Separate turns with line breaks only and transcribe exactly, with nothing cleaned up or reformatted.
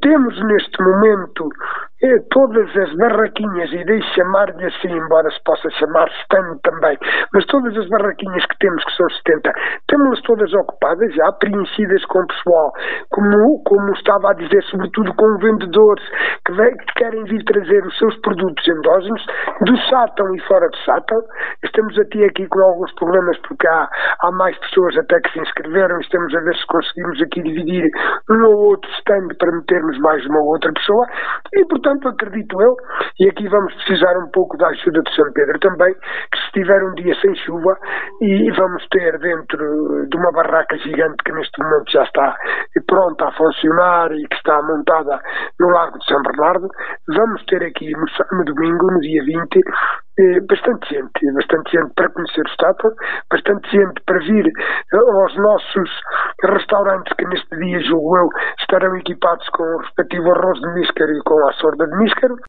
temos neste momento eh, todas as barraquinhas, e deixe chamar-lhe assim, embora se possa chamar stand também, mas todas as barraquinhas que temos, que são setenta, temos-las todas ocupadas, já preenchidas com pessoal, como, como estava a dizer, sobretudo com vendedores que, vem, que querem vir trazer os seus produtos endógenos, do Sátão e fora do Sátão. Estamos até aqui com alguns problemas, porque há, há mais pessoas até que se inscreveram, estamos a ver se conseguimos aqui dividir um ou outro stand para metermos mais uma ou outra pessoa, e portanto acredito eu, e aqui vamos precisar um pouco da ajuda de São Pedro também, que se tiver um dia sem chuva e vamos ter dentro de uma barraca gigante que neste momento já está pronta a funcionar e que está montada no Largo de São Bernardo, vamos ter aqui no, no domingo, no dia vinte, eh, bastante gente, bastante gente para conhecer o Sátão, bastante gente para vir aos nossos restaurantes que neste dia, julgo eu, estarão equipados com o respectivo arroz de níscaro e com a sorda de níscaro.